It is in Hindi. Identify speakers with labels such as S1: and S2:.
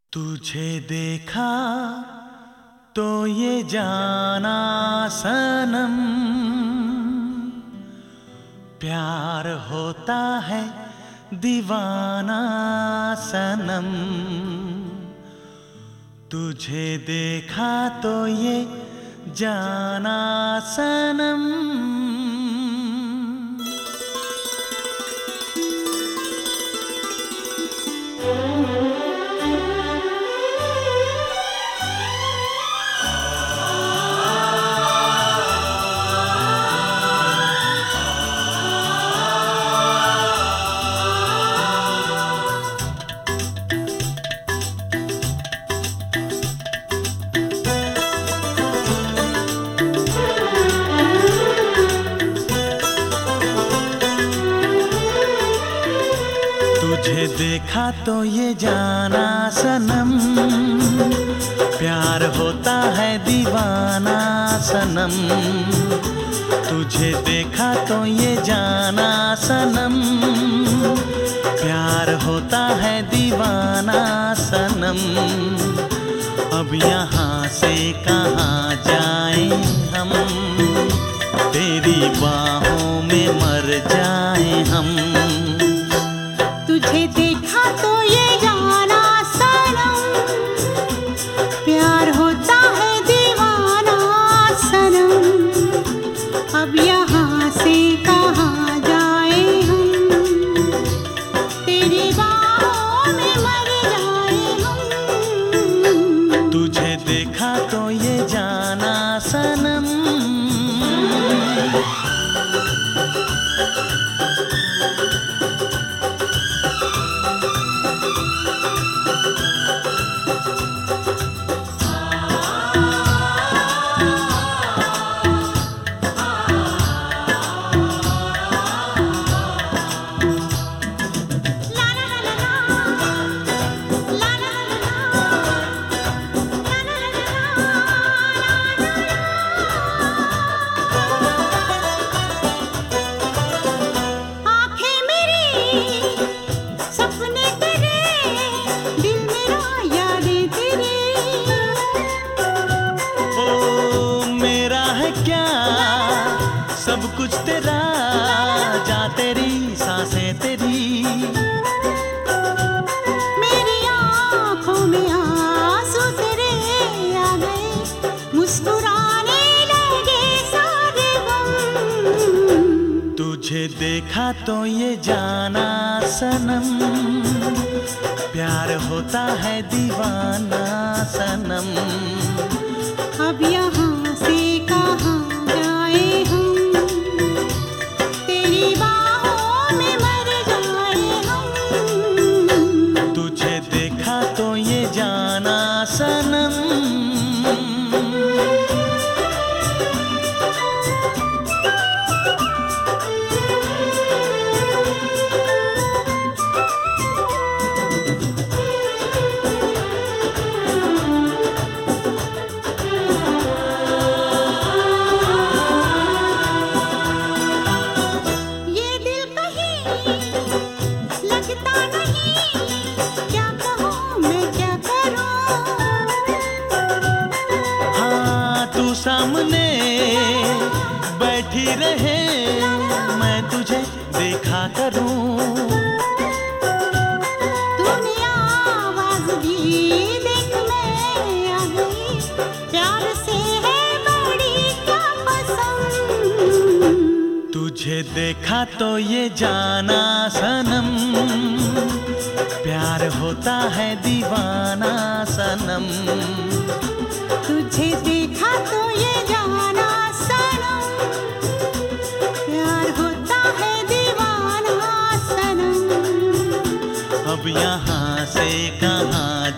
S1: तुझे देखा तो ये जाना सनम, प्यार होता है दीवाना सनम। तुझे देखा तो ये जाना सनम। तुझे देखा तो ये जाना सनम, प्यार होता है दीवाना सनम। तुझे देखा तो ये जाना सनम, प्यार होता है दीवाना सनम। अब यहाँ से कहाँ जाएं हम, तेरी बाहों में मर जाएं हम।
S2: तुझे देखा तो ये जाना सनम, प्यार होता है दीवाना सनम। अब यहाँ से कहाँ जाए हम, तेरी बाहों में मर जाए हम।
S1: तुझे देखा तो ये जाना सनम। सब कुछ तेरा, जा तेरी सांसें तेरी।
S2: मेरी आँखों में आंसू तेरे आ गए, मुस्कुराने लगे सारे गम।
S1: तुझे देखा तो ये जाना सनम, प्यार होता है दीवाना सनम।
S2: अब यहाँ से कहाँ जाए हम, तेरी बाहों में मर जाए हम।
S1: तुझे देखा तो ये जाना सनम। सामने बैठी रहे, मैं तुझे देखा करूं।
S2: तूने आवाज दी, देख मैं आ गई, प्यार से है बड़ी क्या पसंद।
S1: तुझे देखा तो ये जाना सनम, प्यार होता है दीवाना सनम।
S2: तुझे देखा तो ये जाना सनम, प्यार होता है दीवाना सनम।
S1: अब यहाँ से कहाँ